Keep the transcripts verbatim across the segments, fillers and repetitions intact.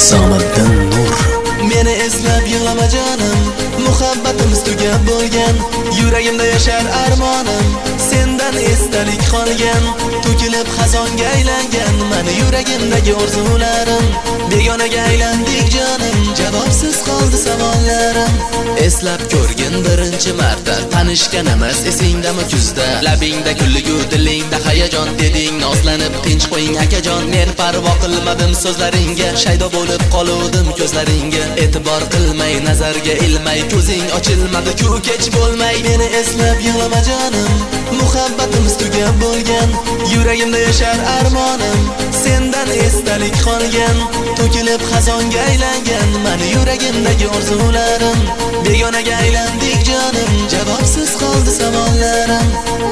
Isomiddin Nur. Meni eslab yig'lama jonim, muhabbatimiz tugab bo'lgan, yuragimda yashar armonim, sendan esdalik qolgan, to'kilib xazonga aylangan meni yuragimdagi orzularim, begonaga aylandik jonim, javobsiz qoldi savollarim. Eslab ko'rgin birinchi marta, tanishganimiz esingdami kuzda, labingda kulgu dilingda hayajon deding, nozlanib tinch qo'ying akajon, men parvo qilmadim so'zlaringga, shaydo bo'lib qoluvdim ko'zlaringga, e'tibor qilmay nazarga ilmay, ko'zing ochilmadi ku kech bo'lmay. Meni eslab yig'lama jonim, muhabbatimiz tugab bo'lgan, yuragimda yashar armonim, sendan esdalik qolgan, to'kilib xazonga aylangan meni yuragimdagi orzularim, begonaga aylandik jonim, javobsiz qoldi savollarim.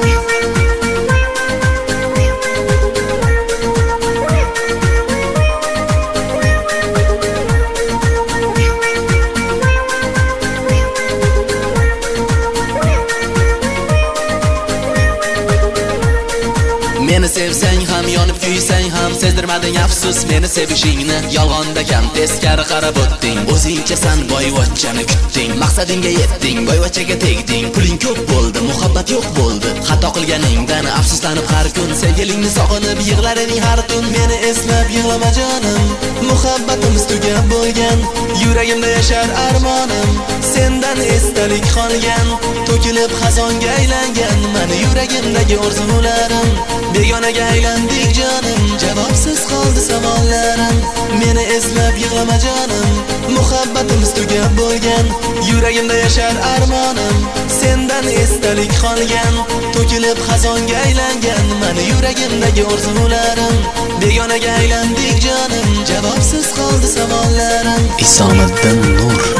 Meni sevsang ham, yonib kuysang ham, sezdirmading afsus meni sevishingni. Yolg'onda kam teskari qarab o'tding, o'zingchasan boyvachchani kutding, maqsadingga yetding, boyvachchaga tegding, puling ko'p bo'ldi, muhabbat yo'q bo'ldi. Xato qilganingdan afsuslanib har kun, sevgilingni sog'inib yig'laring har tun. Meni eslab yig'lama jonim, muhabbatimiz tugab bo'lgan, yuragimda yashar armonim, sendan esdalik qolgan, to'kilib xazonga aylangan meni yuragimdagi orzularim, begonaga aylandik jonim, javobsiz qoldi savollarim. Meni eslab yig'lama jonim, muhabbatimiz tugab bo'lgan, yuragimda yashar armonim, sendan esdalik qolgan, to'kilib xazonga aylangan meni yuragimdagi orzularim, begonaga aylandik jonim, javobsiz qoldi savollarim. Isomiddin Nur.